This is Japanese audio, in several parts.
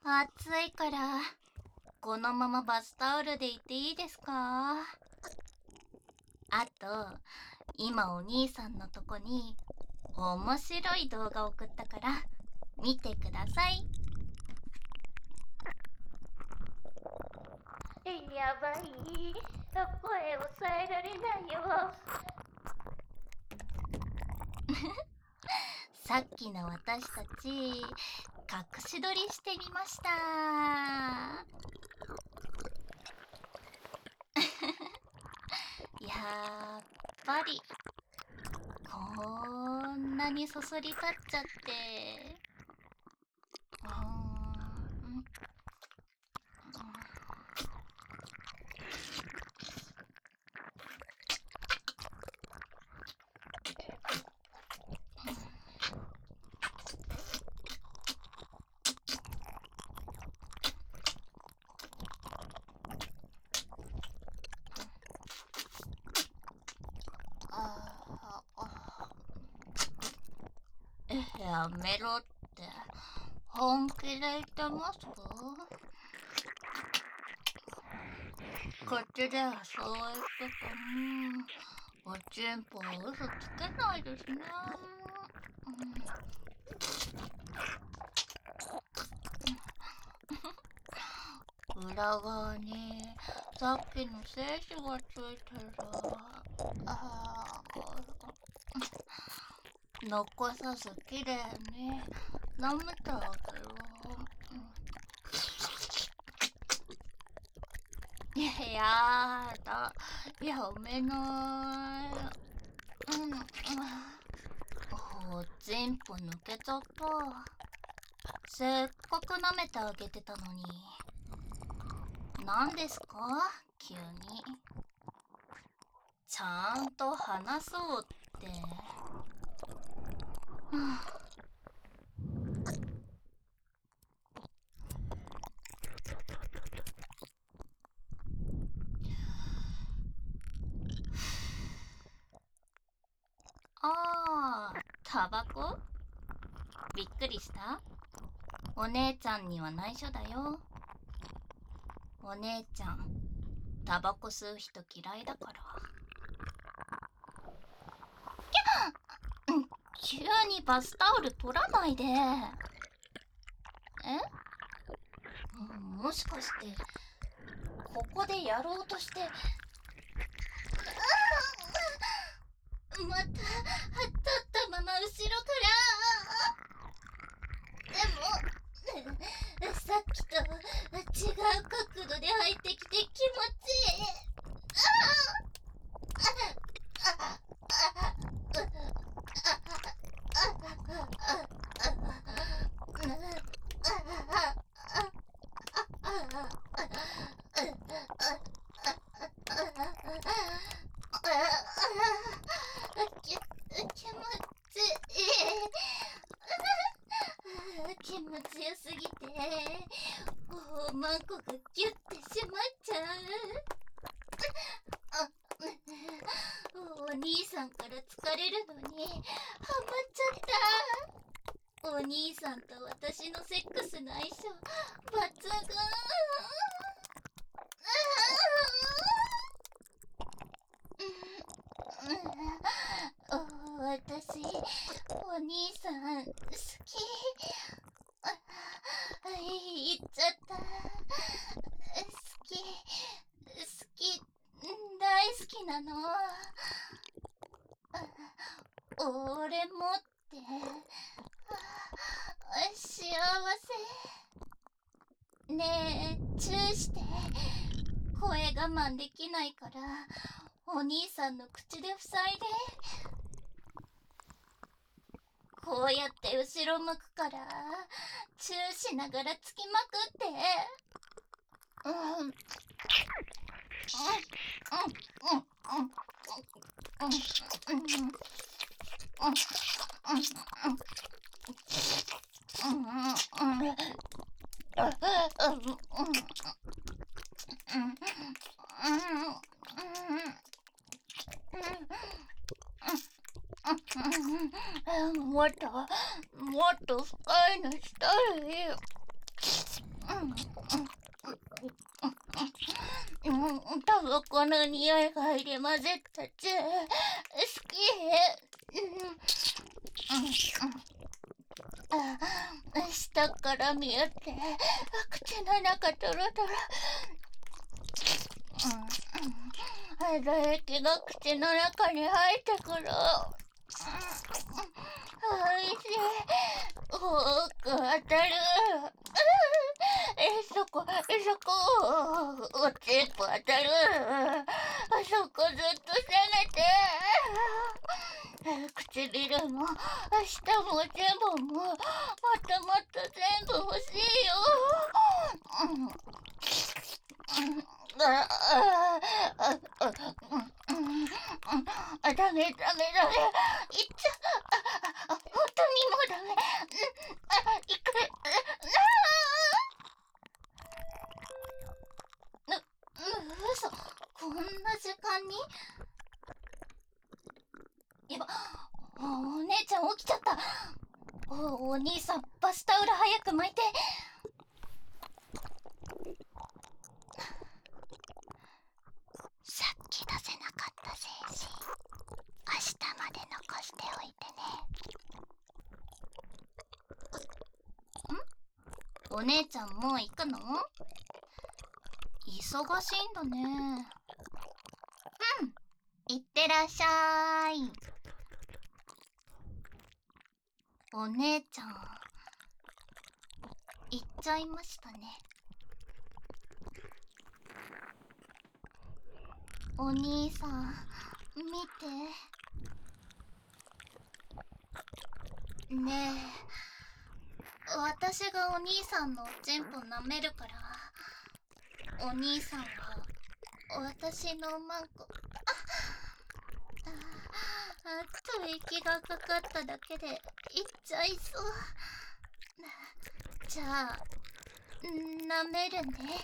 暑いから、このままバスタオルでいていいですか？あと、今お兄さんのとこに面白い動画送ったから見てください。やばい、声を抑えられないよ。さっきの私たち隠し撮りしてみました。やっぱりこんなにそそり立っちゃって、やめろって本気で言ってますか？こっちではそう言ってても、おちんぽは嘘つけないですね。裏側にさっきの精子がついてる。残さずきれいに舐めてあげる。やだ、やめない。おちんぽ抜けちゃった。せっかく舐めてあげてたのに。何ですか急に。ちゃんと話そうって。あー、タバコ？びっくりした？お姉ちゃんには内緒だよ。お姉ちゃん、タバコ吸う人嫌いだから。急にバスタオル取らないで。もしかして、ここでやろうとして。また、立ったまま後ろから。でも、さっきと違う角度で入ってきて気持ちいい。気持ちよすぎてマンコがギュッてしまっちゃう。お兄さんから疲れるのにハマっちゃった。お兄さんと私のセックスの相性抜群。私お兄さん好き。言っちゃった。好き大好きなの。俺もって幸せ。ねえ、チューして。声我慢できないからお兄さんの口で塞いで。こうやって後ろ向くからチューしながらつきまくって。もっと深いのしたい。 タバコの匂いが入り混ぜったち好き。下から見えて口の中トロトロ。唾液が口の中に入ってくる。おいしい。多く当たる。そこおちんぽ当たる。そこずっと攻めて。唇も舌も全部ももっともっと全部欲しいよ。ダメ。いっちゃ本当にもうダメ。いく嘘、こんな時間に。やば、お姉ちゃん起きちゃった。お兄さんバスタオル早く巻いて。さっき出せなかった精子明日まで残しておいてね。お姉ちゃんもう行くの？忙しいんだね。いってらっしゃい。お姉ちゃん行っちゃいましたね。お兄さん見てねえ。私がお兄さんのおちんぽ舐めるから、お兄さんは私のマンコ吐息がかかっただけでいっちゃいそう。じゃあ舐めるね。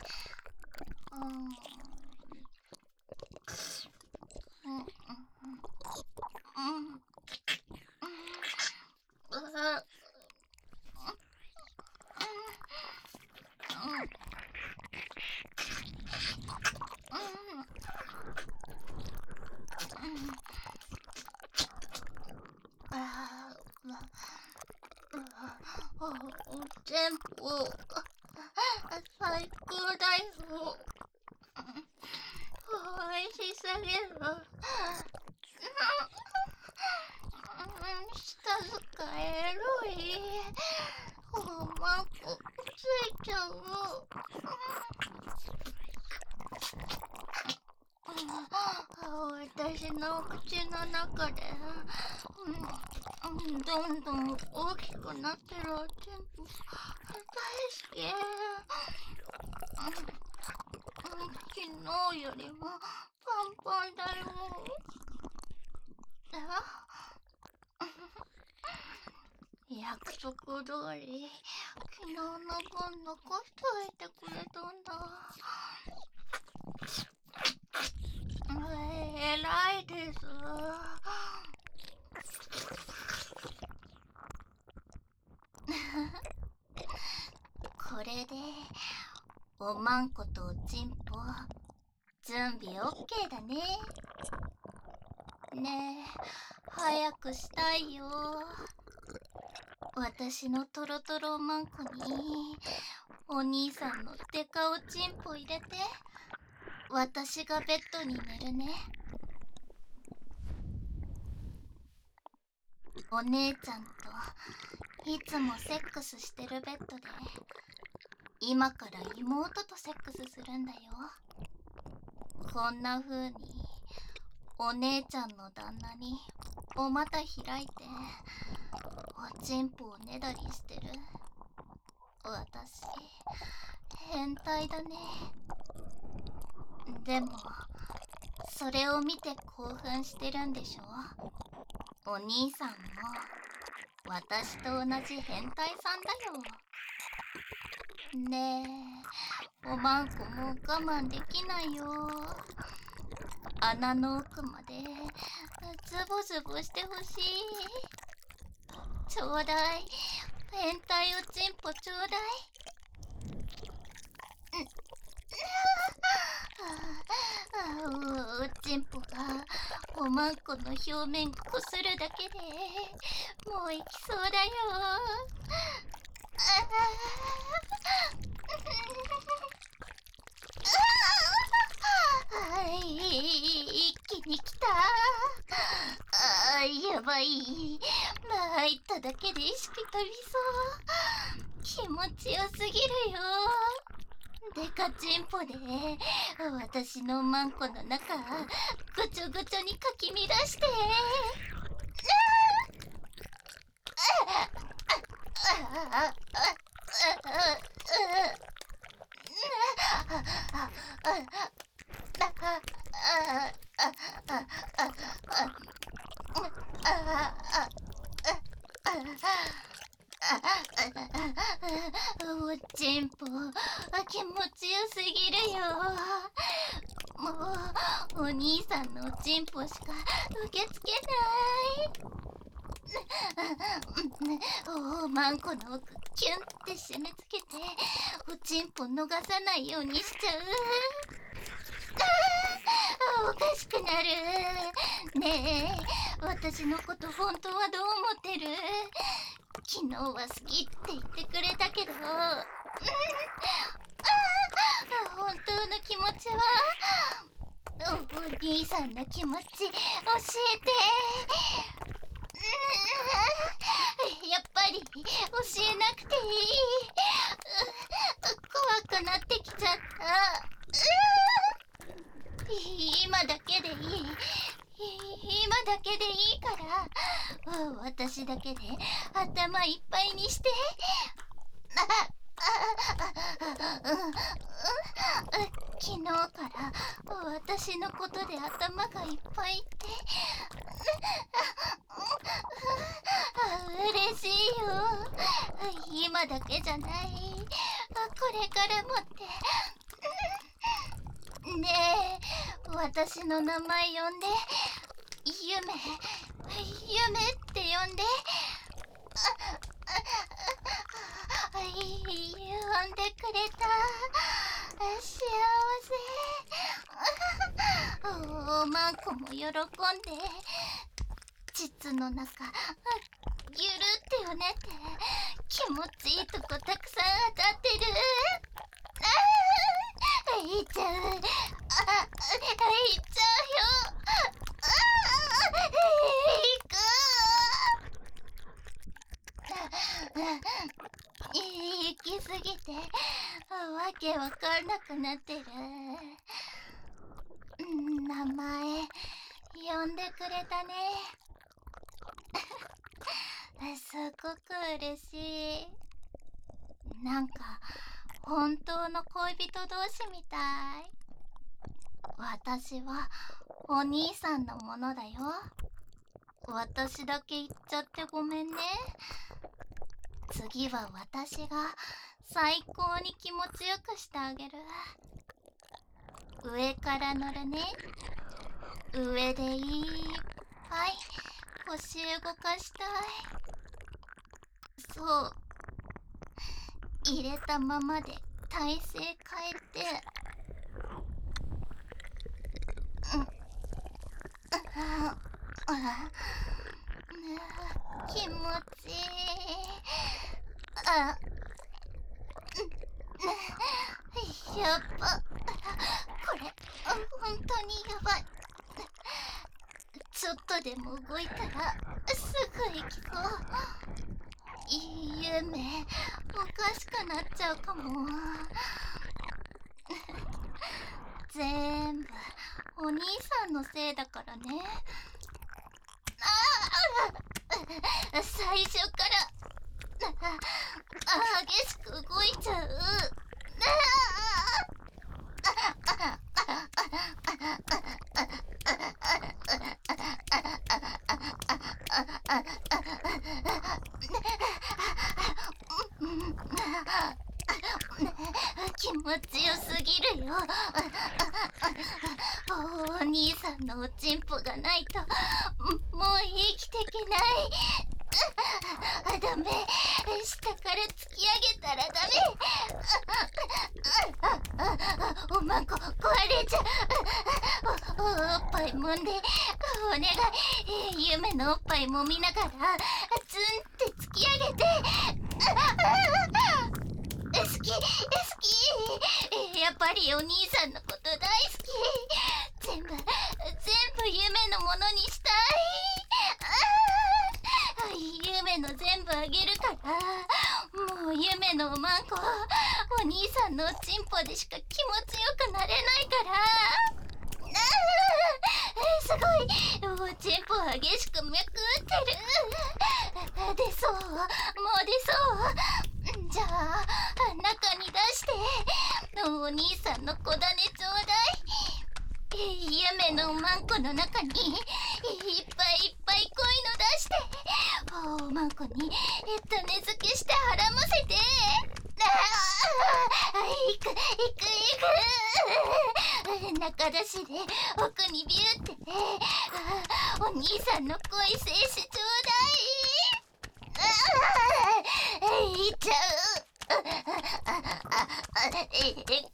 おちんぽ最高だよ。おいしすぎる。舌使えろい。マンコついちゃう。私の口の中でどんどん大きくなってるおちんぽ大好き。昨日よりもパンパンだよ。約束通り昨日の分残しておいてくれたんだ。偉いです。これでおまんことおちんぽ準備 OK だね。ねえ早くしたいよ。私のトロトロおまんこにお兄さんのデカおちんぽ入れて、私がベッドに寝るね。お姉ちゃんといつもセックスしてるベッドで、今から妹とセックスするんだよ。こんな風にお姉ちゃんの旦那にお股開いておちんぽをねだりしてる。私変態だね。でもそれを見て興奮してるんでしょ。お兄さんも私と同じ変態さんだよ。ねえおまんこもう我慢できないよ。穴の奥までズボズボしてほしい。ちょうだい。変態おちんぽちょうだい。 おちんぽがおまんこの表面こするだけでもういきそうだよ。一気に来た。やばい。入っただけで意識飛びそう。気持ちよすぎるよ。デカチンポで私のマンコの中ぐちょぐちょにかき乱して。おちんぽ、気持ちよすぎるよ。もうお兄さんのおちんぽしか受け付けない。おまんこの奥キュンって締め付けておちんぽ逃さないようにしちゃう。おかしくなる。ねえ、私のこと本当はどう思ってる？昨日は好きって言ってくれたけど、本当の気持ちは？お兄さんの気持ち教えて。やっぱり教えなくていい。怖くなってきちゃった。今だけでいい。今だけでいいから、私だけで頭いっぱいにして。昨日から私のことで頭がいっぱいって。嬉しいよ。今だけじゃない。これからもって。ねえ、私の名前呼んで。夢って呼んで。呼んでくれた。幸せ。おまんこも喜んで膣の中ギュルってよねって気持ちいいとこたくさん当たってる。いっちゃう。いっちゃうよ。行きすぎてわけわかんなくなってる。名前呼んでくれたね。すごく嬉しい。なんか本当の恋人同士みたい。私はお兄さんのものだよ。私だけ言っちゃってごめんね。次は私が最高に気持ちよくしてあげる。上から乗るね。上でいっぱい腰動かしたい。そう、入れたままで体勢変えて。気持ちいい。やっぱこれ本当にやばい。ちょっとでも動いたらすぐ行きそう。いい夢おかしくなっちゃうかも。全部お兄さんのせいだからね。最初から激しく動いちゃう。気持ちよすぎるよ。お兄さんのおちんぽがないともう生きていけない。 ダメ。下から突き上げたらダメ。おまんこ壊れちゃう。おっぱい揉んでお願い。夢のおっぱい揉みながらツンって突き上げて。好きやっぱりお兄さんのこと大好き。全部夢のものにしたい。夢の全部あげるから。もう夢のおまんこお兄さんのおちんぽでしか気持ちよくなれないから。すごい。おちんぽ激しく脈打ってる。出そう、もう出そう。じゃあ中に出して。お兄さんの子種ちょうだい。夢のおまんこの中にいっぱいいっぱい濃いの出して。おまんこに種付けしてはらませて。いく中出しで奥にビューってね。お兄さんの濃い精子ちょうだい。いっちゃう。いく。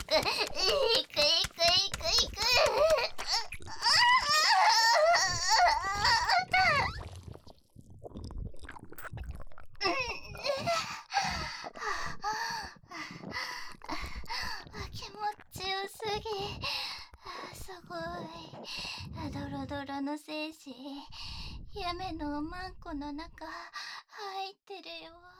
気持ちよすぎ。すごい。ドロドロの精子夢のおまんこの中入ってるよ。